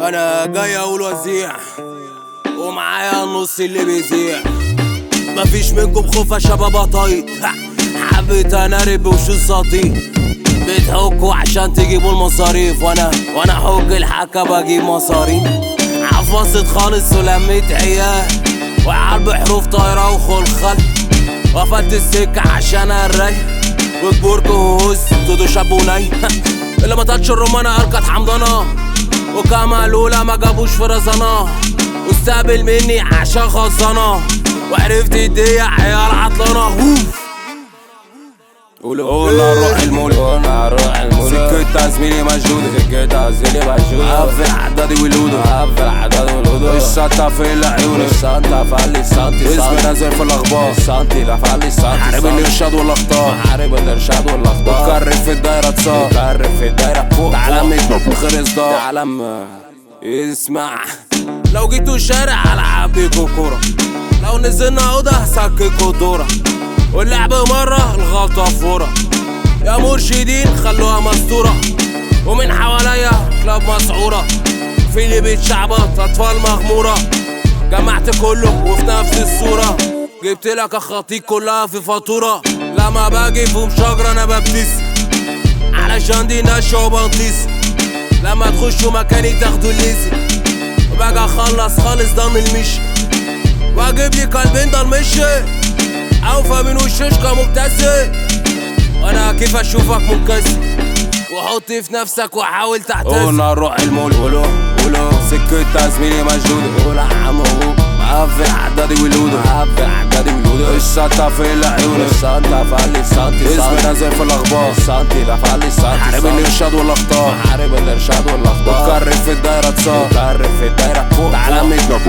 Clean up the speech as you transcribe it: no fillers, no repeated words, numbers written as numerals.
وانا جاي اقول وزيع ومعايا النص اللي بيزيع. مفيش منكم خوف يا شباب طايق، حبيت انا رب وشو سطيق. بتحكوا عشان تجيبوا المصاريف وانا حك الحكا بجيب مصاريف. عفصت خالص ولميت عيال وعرب حروف طايرة وخلخل. وقفلت السكة عشان الري وكبوركو هوز تودو شابوني. اللي ما طلعش الرومانة اركض حمضانة وكمال اولى ما جابوش في رزانة. واستقبل مني عشان خزانة وعرفت الدنيا عيال عطلانة. قولنا نروح المولد، قولنا نروح المولد. سكتها زميلي مجهودة، سكتها زميلي مجهودة. قفل عدادي والهدى، قفل عدادي والهدى. الشنطة في العيون، الشنطة فعلي السنتي. اسمي نازل في الأخبار، السنتي لا فعلي السنتي. حارب الإرشاد والأخطاء، حارب الإرشاد والأخطاء. وكرر في الدايرة تصار، وكرر في الدايرة فوق. تعلم خير إصدار، تعلم اسمع. لو جيتوا الشارع ألعب بيكوا كورة، لو نزلنا أوضة هسككوا دورة. واللعب مرة الغلطة فورة. يا مرشدين خلوها مستورة. ومن حواليا كلاب مسعورة، في اللي بيتشعبط أطفال مغمورة. جمعت كله وفي نفس الصورة، جبت لك أخاطيك كلها في فاتورة. لما باجي في شجرة أنا ببتسم علشان دي نشة وبنطيس. لما تخشوا مكاني تاخدوا الليزي وباجي أخلص خالص ضم المشي وأجيب لي قلبين ضلمشي اوفى من وشوش كمبتسم. وانا كيف اشوفك منكسر وحط في نفسك وحاول تعتذر. قولنا نروح المول، قولوا سكتها زميلي مجهودة. قول عمو مقفل عدادي والهدى، مقفل عدادي والهدى. الشنطة في العيون، الشنطة فعلي السنتي. اسمي نازل في الأخبار، السنتي لا فعلي السنتي. حارب الإرشاد والأخطاء، حارب الإرشاد والأخطاء. وكرر في الدايرة تصار، وكرر في الدايرة فوق. تعلم غير إصدار، تعلم اسمع.